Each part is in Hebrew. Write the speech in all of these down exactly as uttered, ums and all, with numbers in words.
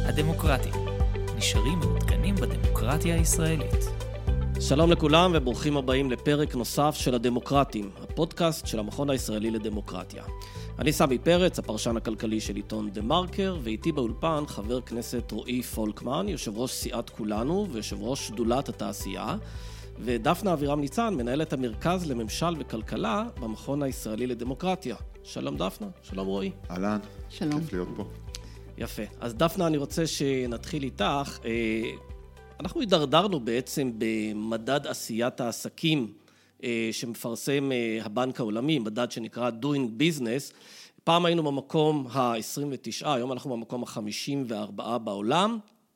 הדמוקרטים. נשארים מעודכנים בדמוקרטיה הישראלית. שלום לכולם וברוכים הבאים לפרק נוסף של הדמוקרטים, הפודקאסט של המכון הישראלי לדמוקרטיה. אני סמי פרץ, הפרשן הכלכלי של עיתון דה מרקר, ואיתי באולפן חבר כנסת רועי פולקמן, יושב ראש סיעת כולנו ויושב ראש שדולת התעשייה, ודפנה אבירם ניצן, מנהלת המרכז לממשל וכלכלה במכון הישראלי לדמוקרטיה. שלום דפנה, שלום רועי. אהלן, שלום. כיף להיות פה. יפה. אז דפנה, אני רוצה שנתחיל איתך. אנחנו הידרדרנו בעצם במדד עשיית העסקים שמפרסם הבנק העולמי, מדד שנקרא Doing Business. פעם היינו במקום ה-עשרים ותשע, היום אנחנו במקום ה-חמישים וארבע בעולם,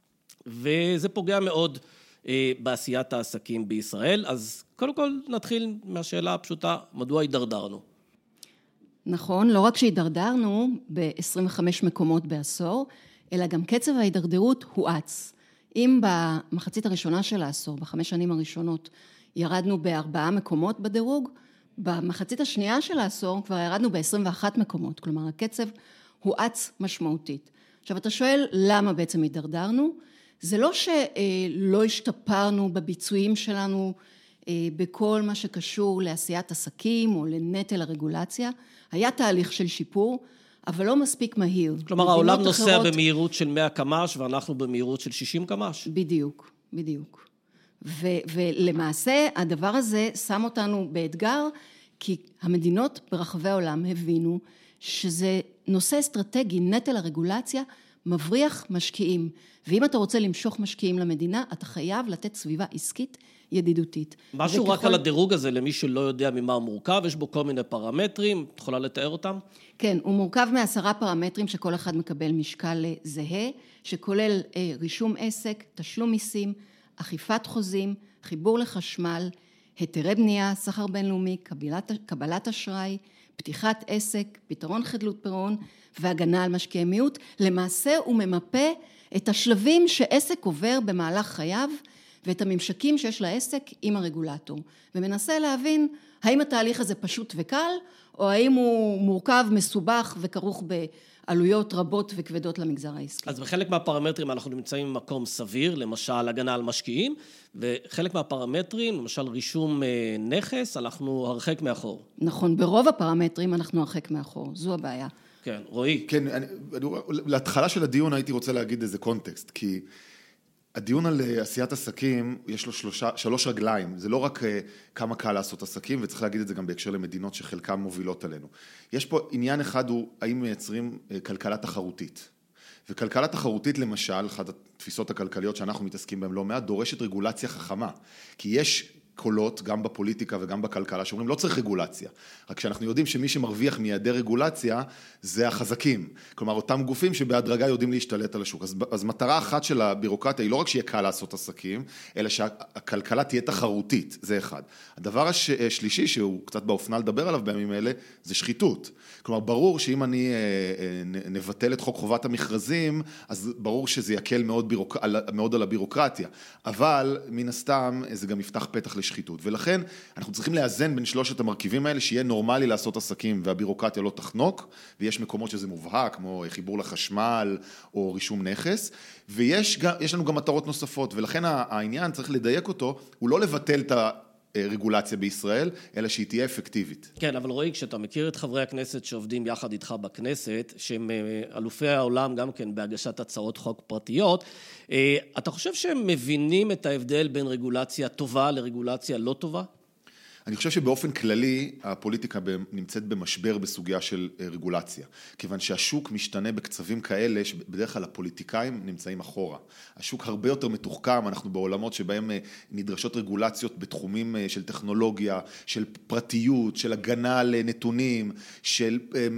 וזה פוגע מאוד בעשיית העסקים בישראל. אז קודם כל נתחיל מהשאלה הפשוטה, מדוע הידרדרנו? נכון, לא רק שהידרדרנו ב-עשרים וחמישה מקומות בעשור, אלא גם קצב ההידרדרות הואץ. אם במחצית הראשונה של העשור, בחמש שנים הראשונות, ירדנו בארבעה מקומות בדירוג, במחצית השנייה של העשור כבר ירדנו ב-עשרים ואחד מקומות, כלומר הקצב הואץ משמעותית. עכשיו אתה שואל למה בעצם הידרדרנו? זה לא שלא השתפרנו בביצועים שלנו בכל מה שקשור לעשיית עסקים או לנטל הרגולציה, היה תהליך של שיפור, אבל לא מספיק מהיר. כלומר, העולם נוסע אחרות... במהירות של מאה קמ"ש, ואנחנו במהירות של שישים קמ"ש. בדיוק, בדיוק. ו- ולמעשה, הדבר הזה שם אותנו באתגר, כי המדינות ברחבי העולם הבינו שזה נושא אסטרטגי, נטל הרגולציה, מבריח משקיעים. ואם אתה רוצה למשוך משקיעים למדינה, אתה חייב לתת סביבה עסקית ידידותית. משהו וככל... רק על הדירוג הזה, למי שלא יודע ממה הוא מורכב, יש בו כל מיני פרמטרים, את יכולה לתאר אותם? כן, הוא מורכב מעשרה פרמטרים שכל אחד מקבל משקל זהה, שכולל רישום עסק, תשלום מיסים, אכיפת חוזים, חיבור לחשמל, היתרי בנייה, סחר בינלאומי, קבלת, קבלת אשראי, פתיחת עסק, פתרון חדלות פירעון והגנה על משקיעי מיעוט. למעשה הוא ממפה את השלבים שעסק עובר במהלך חייו, ואת הממשקים שיש לעסק עם הרגולטור, ומנסה להבין האם התהליך הזה פשוט וקל, או האם הוא מורכב, מסובך וכרוך בעלויות רבות וכבדות למגזר העסקי. אז בחלק מהפרמטרים אנחנו נמצאים במקום סביר, למשל הגנה על משקיעים, וחלק מהפרמטרים, למשל רישום נכס, אנחנו הרחק מאחור. נכון, ברוב הפרמטרים אנחנו הרחק מאחור, זו הבעיה. כן, רועי. כן, אני, להתחלה של הדיון הייתי רוצה להגיד איזה קונטקסט, כי הדיון על עשיית עסקים, יש לו שלושה, שלוש רגליים, זה לא רק כמה קל לעשות עסקים, וצריך להגיד את זה גם בהקשר למדינות שחלקם מובילות עלינו. יש פה עניין אחד הוא, האם מייצרים כלכלה תחרותית. וכלכלה תחרותית למשל, אחת התפיסות הכלכליות שאנחנו מתעסקים בהן לא מעט, דורשת רגולציה חכמה. כי יש קולות, גם בפוליטיקה וגם בכלכלה, שאומרים לא צריך רגולציה. רק שאנחנו יודעים שמי שמרוויח מיעדר רגולציה, זה החזקים. כלומר, אותם גופים שבהדרגה יודעים להשתלט על השוק. אז, אז מטרה אחת של הבירוקרטיה היא לא רק שיהיה קל לעשות עסקים, אלא שהכלכלה תהיה תחרותית, זה אחד. הדבר השלישי, שהוא קצת באופנה לדבר עליו בימים האלה, זה שחיתות. כלומר, ברור שאם אני נבטל את חוק חובת המכרזים, אז ברור שזה יקל מאוד, בירוק... מאוד על הבירוקרטיה. אבל מן הסתם, זה גם יפתח פתח לשחיתות. ולכן אנחנו צריכים לאזן בין שלושת המרכיבים האלה, שיהיה נורמלי לעשות עסקים והבירוקרטיה לא תחנוק, ויש מקומות שזה מובהק, כמו חיבור לחשמל או רישום נכס, ויש גם, יש לנו גם מטרות נוספות, ולכן העניין, צריך לדייק אותו, הוא לא לבטל את הרגולציה בישראל, אלא שהיא תהיה אפקטיבית. כן, אבל רועי, כשאתה מכיר את חברי הכנסת שעובדים יחד איתך בכנסת, שהם אלופי העולם גם כן בהגשת הצעות חוק פרטיות, אתה חושב שהם מבינים את ההבדל בין רגולציה טובה לרגולציה לא טובה? אני חושב שבאופן כללי הפוליטיקה נמצאת במשבר בסוגיה של רגולציה, כיוון שהשוק משתנה בקצבים כאלה שבדרך כלל הפוליטיקאים נמצאים אחורה. השוק הרבה יותר מתוחכם, אנחנו בעולמות שבהם נדרשות רגולציות בתחומים של טכנולוגיה, של פרטיות, של הגנה על נתונים, של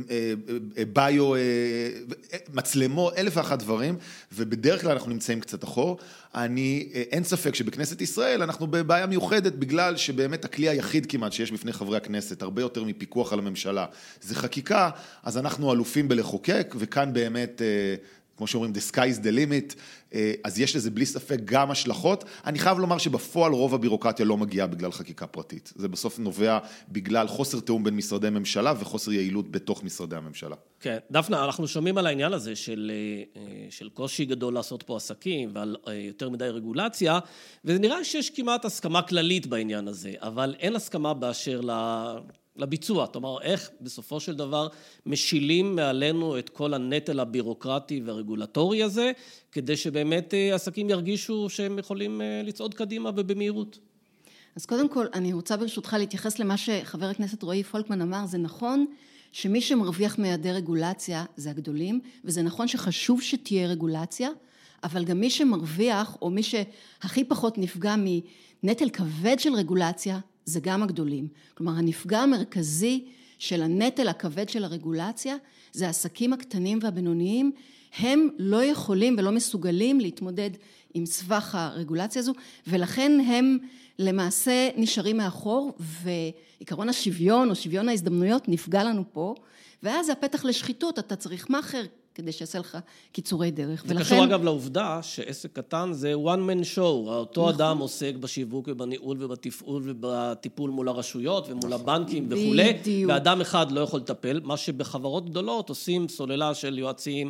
ביו, מצלמות, אלף ואחת דברים, ובדרך כלל אנחנו נמצאים קצת אחור. אני, אין ספק שבכנסת ישראל אנחנו בבעיה מיוחדת, בגלל שבאמת הכלי היחיד כמעט שיש בפני חברי הכנסת, הרבה יותר מפיקוח על הממשלה, זה חקיקה, אז אנחנו אלופים בלחוקק, וכאן באמת כמו שאומרים, the sky is the limit, אז יש לזה בלי ספק גם השלכות. אני חייב לומר שבפועל רוב הבירוקרטיה לא מגיעה בגלל חקיקה פרטית. זה בסוף נובע בגלל חוסר תאום בין משרדי ממשלה וחוסר יעילות בתוך משרדי הממשלה. כן, דפנה, אנחנו שומעים על העניין הזה של, של קושי גדול לעשות פה עסקים ועל יותר מדי רגולציה, וזה נראה שיש כמעט הסכמה כללית בעניין הזה, אבל אין הסכמה באשר ל... לביצוע, זאת אומרת, איך בסופו של דבר משילים מעלינו את כל הנטל הבירוקרטי והרגולטורי הזה, כדי שבאמת עסקים ירגישו שהם יכולים לצעוד קדימה ובמהירות. אז קודם כל, אני רוצה ברשותך להתייחס למה שחבר הכנסת רועי פולקמן אמר, זה נכון שמי שמרוויח מהיעדר רגולציה זה הגדולים, וזה נכון שחשוב שתהיה רגולציה, אבל גם מי שמרוויח, או מי שהכי פחות נפגע מנטל כבד של רגולציה, זה גם הגדולים. כלומר, הנפגע המרכזי של הנטל הכבד של הרגולציה, זה העסקים הקטנים והבינוניים, הם לא יכולים ולא מסוגלים להתמודד עם סבך הרגולציה הזו, ולכן הם למעשה נשארים מאחור, ועיקרון השוויון או שוויון ההזדמנויות נפגע לנו פה, ואז הפתח לשחיתות, אתה צריך מאחר, כדי שיעשה לך קיצורי דרך. זה ולכן... קשור אגב לעובדה שעסק קטן זה one man show, אותו נכון. אדם עוסק בשיווק ובניהול ובתפעול ובטיפול מול הרשויות ומול נכון. הבנקים וכולי, ואדם אחד לא יכול לטפל, מה שבחברות גדולות עושים סוללה של יועצים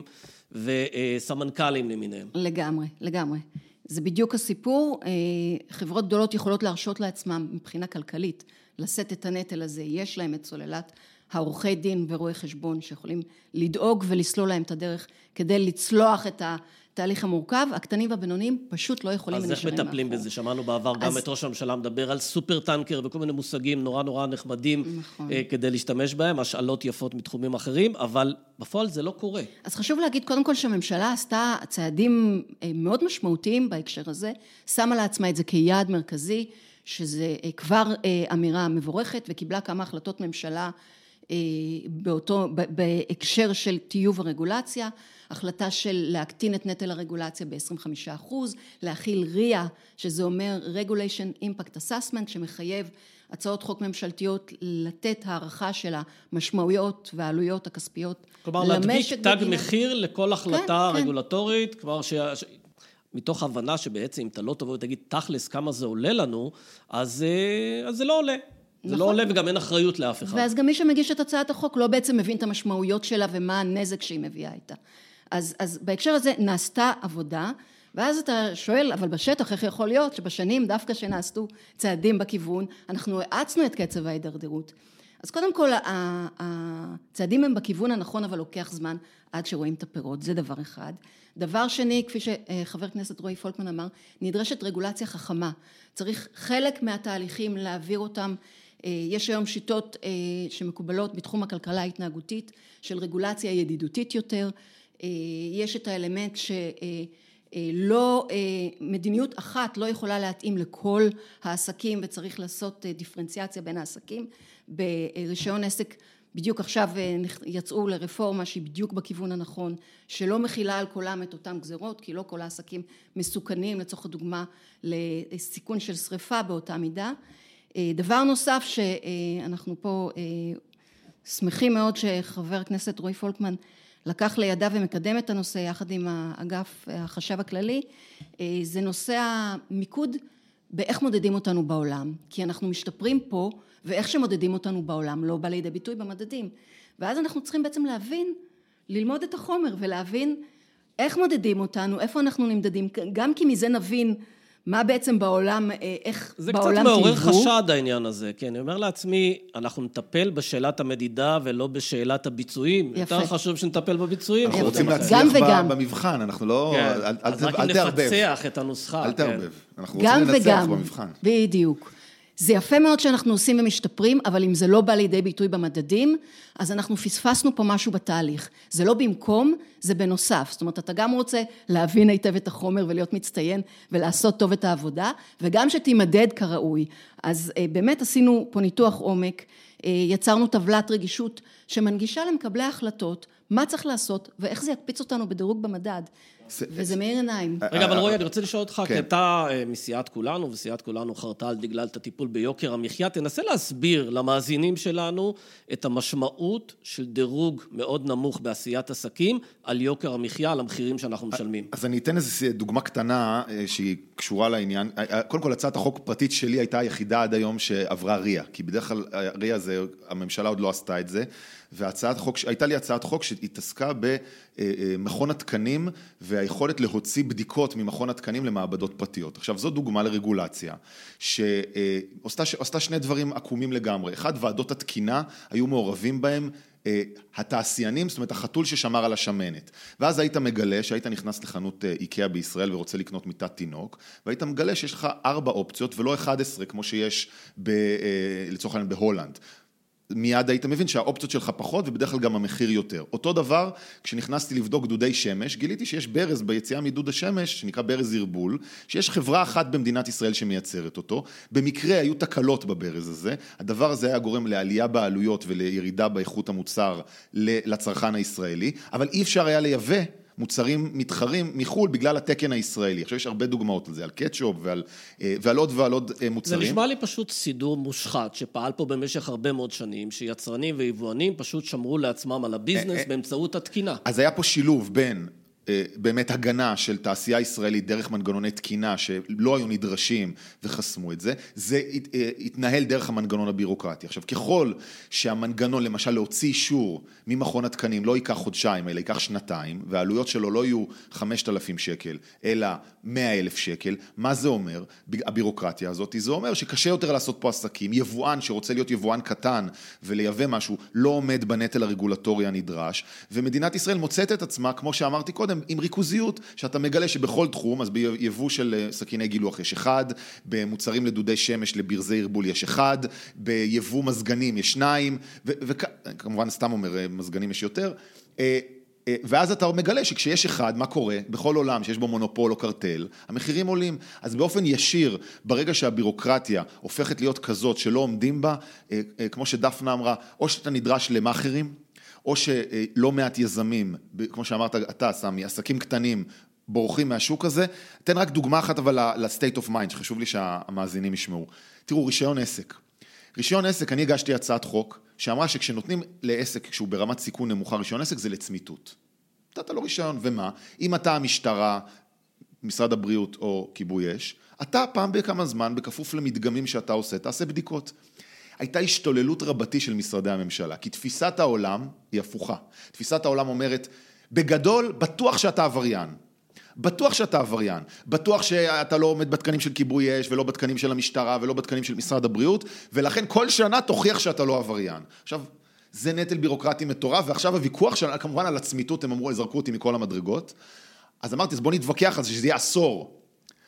וסמנכ"לים למיניהם. לגמרי, לגמרי. זה בדיוק הסיפור, חברות גדולות יכולות להרשות לעצמם מבחינה כלכלית, לשאת את הנטל הזה, יש להם את סוללת העורכי דין ורואי חשבון שיכולים לדאוג ולסלול להם את הדרך כדי לצלוח את התהליך המורכב, הקטנים והבינוניים פשוט לא יכולים ונשארים מאחור. אז איך מטפלים בזה? שמענו בעבר אז... גם את ראש הממשלה מדבר על סופר טנקר וכל מיני מושגים נורא נורא נחמדים נכון. כדי להשתמש בהם, השאלות יפות מתחומים אחרים, אבל בפועל זה לא קורה. אז חשוב להגיד קודם כל שהממשלה עשתה צעדים מאוד משמעותיים בהקשר הזה, שמה לעצמה את זה כיעד מרכזי, שזה כבר אמירה מבורכת וקיבלה כמה החלטות ממשלה באותו, בהקשר של טיוב הרגולציה, החלטה של להקטין את נטל הרגולציה ב-עשרים וחמישה אחוז, להכיל ריאה, שזה אומר Regulation Impact Assessment, שמחייב הצעות חוק ממשלתיות לתת הערכה של המשמעויות והעלויות הכספיות. כלומר, להדביק תג מחיר לכל החלטה כן, רגולטורית, כן. כבר ש... מתוך הבנה שבעצם אם אתה לא תבוא ותגיד תכלס כמה זה עולה לנו, אז, אז זה לא עולה. זה נכון. לא עולה וגם אין אחריות לאף אחד. ואז גם מי שמגיש את הצעת החוק לא בעצם מבין את המשמעויות שלה ומה הנזק שהיא מביאה איתה. אז, אז בהקשר הזה נעשתה עבודה, ואז אתה שואל, אבל בשטח איך יכול להיות שבשנים דווקא שנעשו צעדים בכיוון, אנחנו האצנו את קצב ההידרדרות. אז קודם כל, הצעדים הם בכיוון הנכון, אבל לוקח זמן עד שרואים את הפירות, זה דבר אחד. דבר שני, כפי שחבר כנסת רועי פולקמן אמר, נדרשת רגולציה חכמה. צריך חלק מהתהליכים להעביר אותם, יש היום שיטות שמקובלות בתחום הכלכלה ההתנהגותית, של רגולציה ידידותית יותר, יש את האלמנט שלא, מדיניות אחת לא יכולה להתאים לכל העסקים, וצריך לעשות דיפרנציאציה בין העסקים. ברישיון עסק בדיוק עכשיו יצאו לרפורמה שהיא בדיוק בכיוון הנכון, שלא מכילה על כולם את אותם גזרות, כי לא כל העסקים מסוכנים, לצורך הדוגמה, לסיכון של שריפה באותה מידה. דבר נוסף שאנחנו פה שמחים מאוד שחבר הכנסת רועי פולקמן לקח לידיו ומקדם את הנושא יחד עם האגף החשב הכללי, זה נושא המיקוד באיך מודדים אותנו בעולם, כי אנחנו משתפרים פה ואיך שמודדים אותנו בעולם לא בא לידי ביטוי במדדים, ואז אנחנו צריכים בעצם להבין, ללמוד את החומר ולהבין איך מודדים אותנו, איפה אנחנו נמדדים, גם כי מזה נבין מה בעצם בעולם, איך זה בעולם קצת מעורר חשד העניין הזה, כן, אני אומר לעצמי, אנחנו נטפל בשאלת המדידה ולא בשאלת הביצועים, יפה. יותר חשוב שנטפל בביצועים. אנחנו רוצים להצליח במבחן, אנחנו לא, כן. אל, אז אל, רק אל תערבב. נפצח את הנוסחה. אל תערבב, כן. אנחנו רוצים לנצח במבחן. בדיוק. זה יפה מאוד שאנחנו עושים ומשתפרים, אבל אם זה לא בא לידי ביטוי במדדים, אז אנחנו פספסנו פה משהו בתהליך. זה לא במקום, זה בנוסף. זאת אומרת, אתה גם רוצה להבין היטב את החומר ולהיות מצטיין ולעשות טוב את העבודה, וגם שתימדד כראוי. אז באמת עשינו פה ניתוח עומק יצרנו טבלת רגישות שמנגישה למקבלי ההחלטות, מה צריך לעשות ואיך זה יקפיץ אותנו בדירוג במדד. וזה מאיר עיניים. רגע, אבל רועי, אני רוצה לשאול אותך, כי אתה מסיעת כולנו, וסיעת כולנו חרתה על דגלה את הטיפול ביוקר המחיה, תנסה להסביר למאזינים שלנו את המשמעות של דירוג מאוד נמוך בעשיית עסקים, על יוקר המחיה, על המחירים שאנחנו משלמים. אז אני אתן איזו דוגמה קטנה שהיא קשורה לעניין. קודם כל, הצעת החוק פרטית שלי הייתה היחידה עד היום שעברה ריה, כי בדרך כלל ריה זה, הממשלה עוד לא עשתה את זה, והצעת חוק, הייתה לי הצעת חוק שהתעסקה במכון התקנים והיכולת להוציא בדיקות ממכון התקנים למעבדות פרטיות. עכשיו, זו דוגמה לרגולציה, שעשתה שני דברים עקומים לגמרי. אחד, ועדות התקינה היו מעורבים בהם התעשיינים, זאת אומרת, החתול ששמר על השמנת. ואז היית מגלה שהיית נכנס לחנות איקאה בישראל ורוצה לקנות מיטת תינוק, והיית מגלה שיש לך ארבע אופציות ולא אחד עשרה, כמו שיש ב, לצורך העניין בהולנד. מיד היית מבין שהאופציות שלך פחות ובדרך כלל גם המחיר יותר. אותו דבר, כשנכנסתי לבדוק דודי שמש, גיליתי שיש ברז ביציאה מדוד השמש, שנקרא ברז ערבול, שיש חברה אחת במדינת ישראל שמייצרת אותו. במקרה היו תקלות בברז הזה, הדבר הזה היה גורם לעלייה בעלויות ולירידה באיכות המוצר לצרכן הישראלי, אבל אי אפשר היה לייבא מוצרים מתחרים מחול בגלל התקן הישראלי. עכשיו יש הרבה דוגמאות על זה, על קטשופ ועל, ועל עוד ועל עוד מוצרים. זה נשמע לי פשוט סידור מושחת, שפעל פה במשך הרבה מאוד שנים, שיצרנים ויבואנים פשוט שמרו לעצמם על הביזנס באמצעות התקינה. אז היה פה שילוב בין באמת הגנה של תעשייה ישראלית דרך מנגנוני תקינה שלא היו נדרשים וחסמו את זה, זה התנהל דרך המנגנון הבירוקרטי. עכשיו, ככל שהמנגנון, למשל, להוציא אישור ממכון התקנים לא ייקח חודשיים, אלא ייקח שנתיים, והעלויות שלו לא יהיו חמשת אלפים שקל, אלא מאה אלף שקל, מה זה אומר? הבירוקרטיה הזאת, זה אומר שקשה יותר לעשות פה עסקים, יבואן שרוצה להיות יבואן קטן ולייבא משהו, לא עומד בנטל הרגולטורי הנדרש, ומדינת ישראל מוצאת את עצמה, כמו שאמרתי קודם, עם ריכוזיות, שאתה מגלה שבכל תחום, אז ביבוא של סכיני גילוח יש אחד, במוצרים לדודי שמש לברזי ערבול יש אחד, ביבוא מזגנים יש שניים, וכמובן סתם אומר, מזגנים יש יותר, ואז אתה מגלה שכשיש אחד, מה קורה? בכל עולם שיש בו מונופול או קרטל, המחירים עולים. אז באופן ישיר, ברגע שהבירוקרטיה הופכת להיות כזאת שלא עומדים בה, כמו שדפנה אמרה, או שאתה נדרש למאכרים, או שלא מעט יזמים, כמו שאמרת אתה, סמי, עסקים קטנים, בורחים מהשוק הזה. תן רק דוגמה אחת אבל ל-state of mind, שחשוב לי שהמאזינים ישמעו. תראו, רישיון עסק. רישיון עסק, אני הגשתי הצעת חוק, שאמרה שכשנותנים לעסק, כשהוא ברמת סיכון נמוכה, רישיון עסק זה לצמיתות. אתה לא רישיון, ומה? אם אתה המשטרה, משרד הבריאות או כיבוי אש, אתה פעם בכמה זמן, בכפוף למדגמים שאתה עושה, תעשה בדיקות. הייתה השתוללות רבתי של משרדי הממשלה, כי תפיסת העולם היא הפוכה. תפיסת העולם אומרת, בגדול, בטוח שאתה עבריין. בטוח שאתה עבריין. בטוח שאתה לא עומד בתקנים של כיבוי אש, ולא בתקנים של המשטרה, ולא בתקנים של משרד הבריאות, ולכן כל שנה תוכיח שאתה לא עבריין. עכשיו, זה נטל בירוקרטי מטורף, ועכשיו הוויכוח של, כמובן על הצמיתות, הם אמרו, זרקו אותי מכל המדרגות. אז אמרתי, אז בוא נתווכח על זה, שזה יהיה עשור.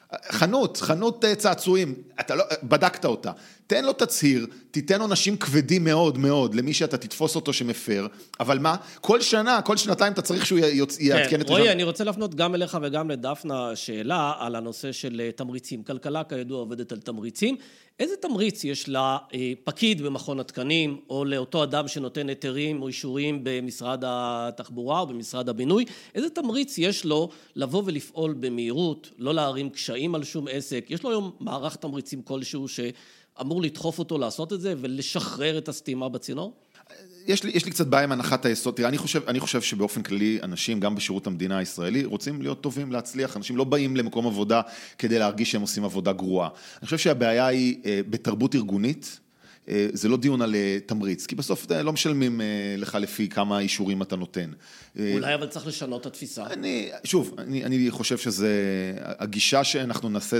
חנות, חנות צעצועים, אתה לא, בדקת אותה, תן לו תצהיר, תיתן עונשים כבדים מאוד מאוד, למי שאתה תתפוס אותו שמפר, אבל מה? כל שנה, כל שנתיים אתה צריך שהוא יעדכן את... רועי, אני רוצה להפנות גם אליך וגם לדפנה שאלה על הנושא של תמריצים. כלכלה כידוע עובדת על תמריצים. איזה תמריץ יש לפקיד במכון התקנים, או לאותו אדם שנותן היתרים או אישורים במשרד התחבורה או במשרד הבינוי? איזה תמריץ יש לו לבוא ולפעול במהירות, לא להרים קשיים על שום עסק? יש לו היום מערך תמריצים כלשהו שאמור לדחוף אותו לעשות את זה ולשחרר את הסתימה בצינור? יש לי, יש לי קצת בעיה עם הנחת היסוד. תראה, אני חושב, אני חושב שבאופן כללי אנשים, גם בשירות המדינה הישראלי, רוצים להיות טובים, להצליח. אנשים לא באים למקום עבודה כדי להרגיש שהם עושים עבודה גרועה. אני חושב שהבעיה היא בתרבות ארגונית, זה לא דיון על תמריץ, כי בסוף לא משלמים לך לפי כמה אישורים אתה נותן. אולי אבל צריך לשנות את התפיסה. אני, שוב, אני, אני חושב שזה, הגישה שאנחנו נעשה,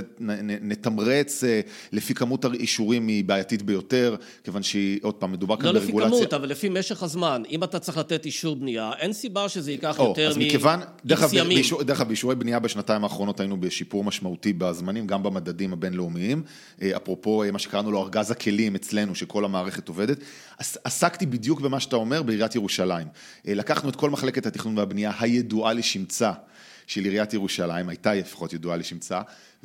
נתמרץ לפי כמות האישורים היא בעייתית ביותר, כיוון שהיא, עוד פעם, מדובר כאן ברגולציה. לא לפי כמות, אבל לפי משך הזמן. אם אתה צריך לתת אישור בנייה, אין סיבה שזה ייקח יותר מ-X ימים. דרך אגב, באישורי בנייה בשנתיים האחרונות היינו בשיפור משמעותי בזמנים, גם במדדים הבינלאומיים. אפרופו, מה שקראנו לו ארגז הכלים אצלנו, שכל המערכת עובדת. עסקתי בדיוק במה שאתה אומר בעיריית ירושלים. לקחנו את כל מחלקת התכנון והבנייה הידועה לשמצה, של עיריית ירושלים, הייתה לפחות ידועה לשמצה,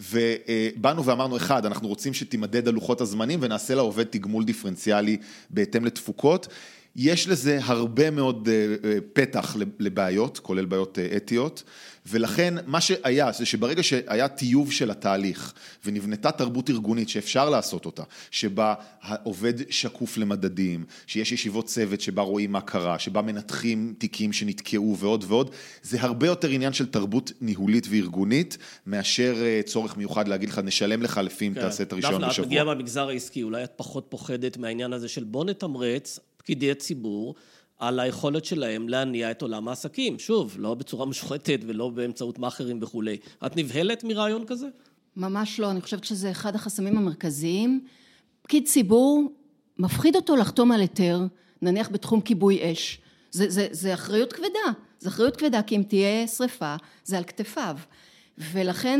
ובאנו ואמרנו, אחד, אנחנו רוצים שתימדד על לוחות הזמנים, ונעשה לעובד תגמול דיפרנציאלי בהתאם לתפוקות. יש לזה הרבה מאוד פתח לבעיות, כולל בעיות אתיות, ולכן מה שהיה, זה שברגע שהיה טיוב של התהליך, ונבנתה תרבות ארגונית שאפשר לעשות אותה, שבה העובד שקוף למדדים, שיש ישיבות צוות שבה רואים מה קרה, שבה מנתחים תיקים שנתקעו ועוד ועוד, זה הרבה יותר עניין של תרבות ניהולית וארגונית, מאשר צורך מיוחד להגיד לך, נשלם לך לפי אם תעשה את הראשון בשבוע. דפנה, את מגיעה מהמגזר העסקי, אולי את פחות פוחדת מהעניין הזה של בוא נתמרץ פקידי ציבור על היכולת שלהם להניע את עולם העסקים. שוב, לא בצורה משוחטת ולא באמצעות מאחרים וכולי. את נבהלת מרעיון כזה? ממש לא, אני חושבת שזה אחד החסמים המרכזיים. פקיד ציבור, מפחיד אותו לחתום על היתר, נניח בתחום כיבוי אש. זה, זה, זה אחריות כבדה, זה אחריות כבדה, כי אם תהיה שריפה, זה על כתפיו. ולכן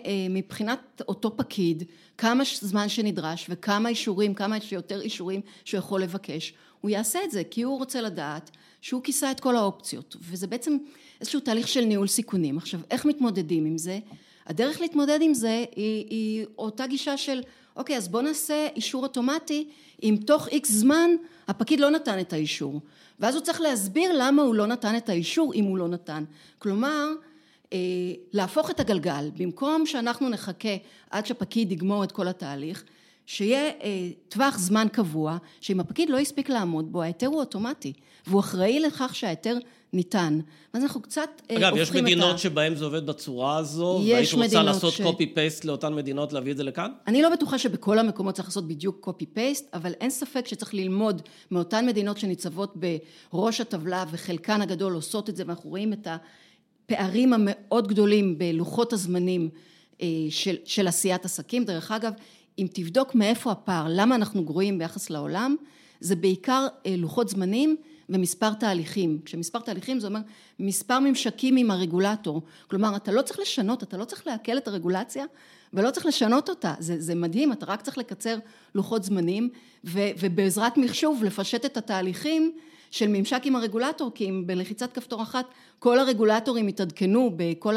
מבחינת אותו פקיד, כמה זמן שנדרש וכמה אישורים, כמה שיותר אישורים שהוא יכול לבקש, הוא יעשה את זה, כי הוא רוצה לדעת שהוא כיסה את כל האופציות, וזה בעצם איזשהו תהליך של ניהול סיכונים. עכשיו, איך מתמודדים עם זה? הדרך להתמודד עם זה היא, היא אותה גישה של, אוקיי, אז בוא נעשה אישור אוטומטי, אם תוך איקס זמן הפקיד לא נתן את האישור, ואז הוא צריך להסביר למה הוא לא נתן את האישור, אם הוא לא נתן. כלומר, להפוך את הגלגל, במקום שאנחנו נחכה עד שפקיד יגמור את כל התהליך, שיהיה טווח זמן קבוע, שאם הפקיד לא יספיק לעמוד בו, ההיתר הוא אוטומטי, והוא אחראי לכך שההיתר ניתן. אז אנחנו קצת אגב, יש מדינות שבהן זה עובד בצורה הזו, והיית רוצה לעשות קופי-פייסט לאותן מדינות, להביא את זה לכאן? אני לא בטוחה שבכל המקומות צריך לעשות בדיוק קופי-פייסט, אבל אין ספק שצריך ללמוד מאותן מדינות שניצבות בראש הטבלה, וחלקן הגדול עושות את זה, ואנחנו רואים את ה פערים המאוד גדולים בלוחות הזמנים של, של עשיית עסקים. דרך אגב, אם תבדוק מאיפה הפער, למה אנחנו גרועים ביחס לעולם, זה בעיקר לוחות זמנים ומספר תהליכים. כשמספר תהליכים זה אומר מספר ממשקים עם הרגולטור. כלומר, אתה לא צריך לשנות, אתה לא צריך להקל את הרגולציה, ולא צריך לשנות אותה. זה, זה מדהים, אתה רק צריך לקצר לוחות זמנים, ו, ובעזרת מחשוב לפשט את התהליכים, של ממשק עם הרגולטור, כי אם בלחיצת כפתור אחת, כל הרגולטורים יתעדכנו בכל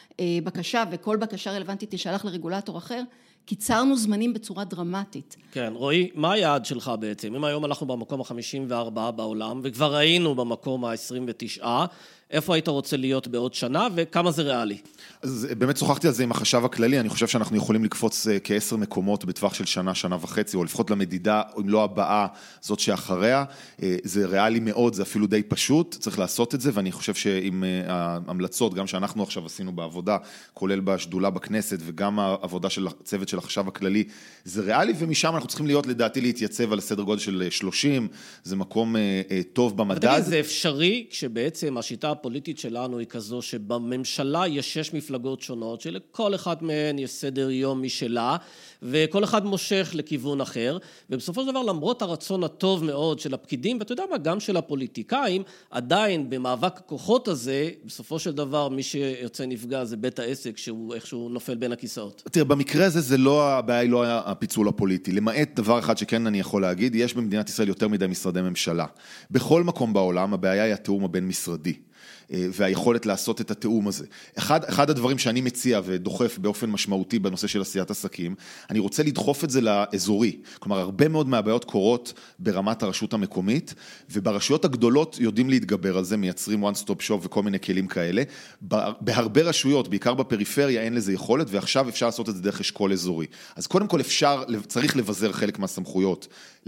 הבקשה, וכל בקשה רלוונטית תשלח לרגולטור אחר, קיצרנו זמנים בצורה דרמטית. כן, רועי, מה היעד שלך בעצם? אם היום אנחנו במקום ה-חמישים וארבע בעולם, וכבר היינו במקום ה-עשרים ותשע, איפה היית רוצה להיות בעוד שנה, וכמה זה ריאלי? אז באמת שוחחתי על זה עם החשב הכללי, אני חושב שאנחנו יכולים לקפוץ כעשר מקומות בטווח של שנה, שנה וחצי, או לפחות למדידה, אם לא הבאה, זאת שאחריה, זה ריאלי מאוד, זה אפילו די פשוט, צריך לעשות את זה, ואני חושב שעם ההמלצות, גם שאנחנו עכשיו עשינו בעבודה, כולל בשדולה בכנסת, וגם העבודה של הצוות של החשב הכללי, זה ריאלי, ומשם אנחנו צריכים להיות, לדעתי, להתייצב על סדר גודל של שלושים, זה מקום טוב במדד. זה אפשרי, כשבעצם השיטה הפוליטית שלנו היא כזו שבממשלה יש שש מפלגות שונות, שלכל אחד מהן יש סדר יום משלה, וכל אחד מושך לכיוון אחר, ובסופו של דבר למרות הרצון הטוב מאוד של הפקידים, ואתה יודע מה, גם של הפוליטיקאים, עדיין במאבק הכוחות הזה, בסופו של דבר מי שיוצא נפגע זה בית העסק, שהוא איכשהו נופל בין הכיסאות. תראה, במקרה הזה זה לא, הבעיה היא לא הפיצול הפוליטי, למעט דבר אחד שכן אני יכול להגיד, יש במדינת ישראל יותר מדי משרדי ממשלה. בכל מקום בעולם הבעיה היא התאום הבין משרדי. והיכולת לעשות את התאום הזה. אחד, אחד הדברים שאני מציע ודוחף באופן משמעותי בנושא של עשיית עסקים, אני רוצה לדחוף את זה לאזורי. כלומר, הרבה מאוד מהבעיות קורות ברמת הרשות המקומית, וברשויות הגדולות יודעים להתגבר על זה, מייצרים one stop shop וכל מיני כלים כאלה. בהרבה רשויות, בעיקר בפריפריה, אין לזה יכולת, ועכשיו אפשר לעשות את זה דרך אשכול אזורי. אז קודם כל אפשר, צריך לבזר חלק מהסמכויות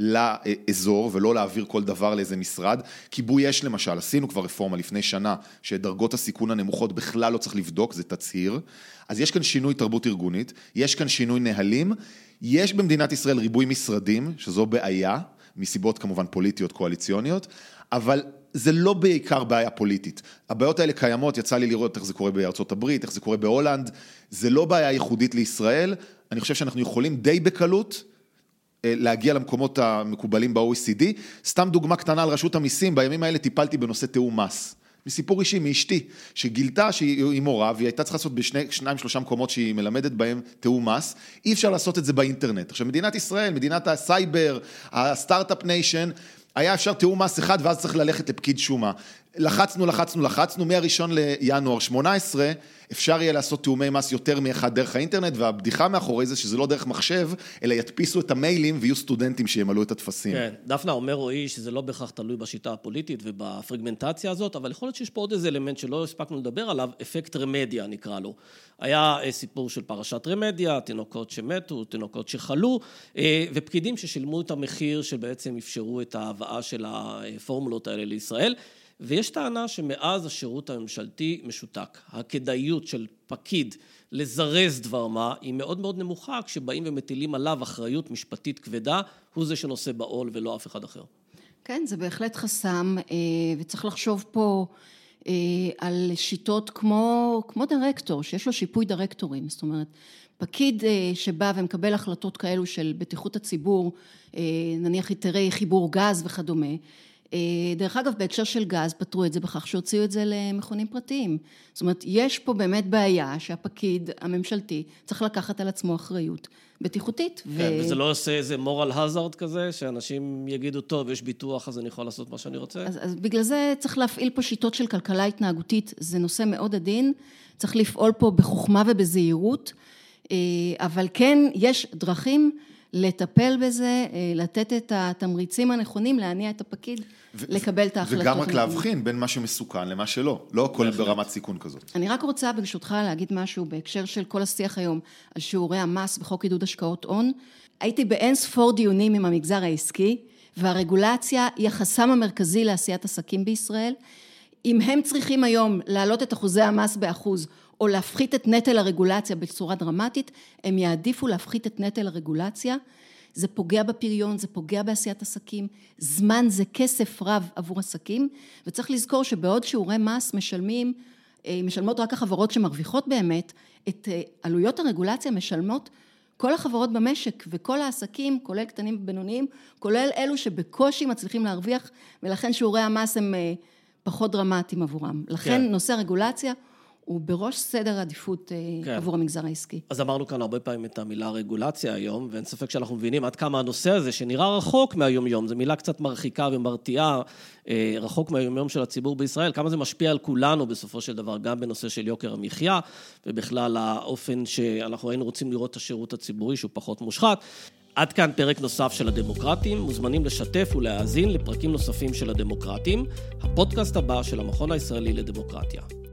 לאזור, ולא להעביר כל דבר לאיזה משרד. כיבוי אש למשל, עשינו כבר רפורמה לפני שנה, שדרגות הסיכון הנמוכות בכלל לא צריך לבדוק, זה תצהיר. אז יש כאן שינוי תרבות ארגונית, יש כאן שינוי נהלים, יש במדינת ישראל ריבוי משרדים, שזו בעיה, מסיבות כמובן פוליטיות, קואליציוניות, אבל זה לא בעיקר בעיה פוליטית. הבעיות האלה קיימות, יצא לי לראות איך זה קורה בארצות הברית, איך זה קורה בהולנד, זה לא בעיה ייחודית לישראל, אני חושב שאנחנו יכולים די בקלות, להגיע למקומות המקובלים ב-או אי סי די. סתם דוגמה קטנה על רשות המיסים, בימים האלה טיפלתי בנושא תיאום מס. מסיפור אישי, מאשתי, שגילתה שהיא מורה, והיא הייתה צריכה לעשות בשני, שניים, שלושה מקומות שהיא מלמדת בהם תיאום מס, אי אפשר לעשות את זה באינטרנט. עכשיו, מדינת ישראל, מדינת הסייבר, הסטארט-אפ ניישן, היה אפשר תיאום מס אחד, ואז צריך ללכת לפקיד שומה. לחצנו, לחצנו, לחצנו, מהראשון לינואר שמונה עשרה, אפשר יהיה לעשות תאומי מס יותר מאחד דרך האינטרנט, והבדיחה מאחורי זה שזה לא דרך מחשב, אלא ידפיסו את המיילים ויהיו סטודנטים שימלאו את התפסים. כן, דפנה אומר רואי שזה לא בהכרח תלוי בשיטה הפוליטית ובפרגמנטציה הזאת, אבל יכול להיות שיש פה עוד איזה אלמנט שלא הספקנו לדבר עליו, אפקט רמדיה נקרא לו. היה סיפור של פרשת רמדיה, תינוקות שמתו, תינוקות שחלו, ופקידים ששילמו את המחיר שבעצם אפשרו את ההבאה של הפורמולות האלה לישראל. ויש טענה שמאז השירות הממשלתי משותק. הכדאיות של פקיד לזרז דבר מה היא מאוד מאוד נמוכה, כשבאים ומטילים עליו אחריות משפטית כבדה, הוא זה שנושא בעול ולא אף אחד אחר. כן, זה בהחלט חסם, וצריך לחשוב פה על שיטות כמו, כמו דירקטור, שיש לו שיפוי דירקטורים, זאת אומרת, פקיד שבא ומקבל החלטות כאלו של בטיחות הציבור, נניח היתרי חיבור גז וכדומה, דרך אגב, בהקשר של גז, פתרו את זה בכך שהוציאו את זה למכונים פרטיים. זאת אומרת, יש פה באמת בעיה שהפקיד הממשלתי צריך לקחת על עצמו אחריות בטיחותית. כן, ו... וזה לא עושה איזה moral hazard כזה, שאנשים יגידו, טוב, יש ביטוח, אז אני יכול לעשות מה שאני רוצה? אז, אז בגלל זה צריך להפעיל פה שיטות של כלכלה התנהגותית, זה נושא מאוד עדין, צריך לפעול פה בחוכמה ובזהירות, אבל כן, יש דרכים לטפל בזה, לתת את התמריצים הנכונים, להניע את הפקיד, ו- לקבל את ההחלטות. וגם רק להבחין בין מה שמסוכן למה שלא, לא הכל ברמת סיכון כזאת. אני רק רוצה ברשותך להגיד משהו בהקשר של כל השיח היום על שיעורי המס בחוק עידוד השקעות הון. הייתי באין ספור דיונים עם המגזר העסקי, והרגולציה היא החסם המרכזי לעשיית עסקים בישראל. אם הם צריכים היום להעלות את אחוזי המס באחוז, או להפחית את נטל הרגולציה בצורה דרמטית, הם יעדיפו להפחית את נטל הרגולציה, זה פוגע בפריון, זה פוגע בעשיית עסקים, זמן זה כסף רב עבור עסקים, וצריך לזכור שבעוד שיעורי מס משלמים, משלמות רק החברות שמרוויחות באמת, את עלויות הרגולציה משלמות כל החברות במשק, וכל העסקים, כולל קטנים ובינוניים, כולל אלו שבקושי מצליחים להרוויח, ולכן שיעורי המס הם פחות דרמטיים עבורם. לכן כן. נושא הרגולציה, הוא בראש סדר עדיפות כן. עבור המגזר העסקי. אז אמרנו כאן הרבה פעמים את המילה רגולציה היום, ואין ספק שאנחנו מבינים עד כמה הנושא הזה, שנראה רחוק מהיום-יום, זו מילה קצת מרחיקה ומרתיעה, רחוק מהיום-יום של הציבור בישראל, כמה זה משפיע על כולנו בסופו של דבר, גם בנושא של יוקר המחיה, ובכלל האופן שאנחנו היינו רוצים לראות את השירות הציבורי, שהוא פחות מושחת. עד כאן פרק נוסף של הדמוקרטים, מוזמנים לשתף ולהאזין לפרקים נוספים של הדמוקרטים, הפודקאסט הבא של המכון הישראלי לדמוקרטיה.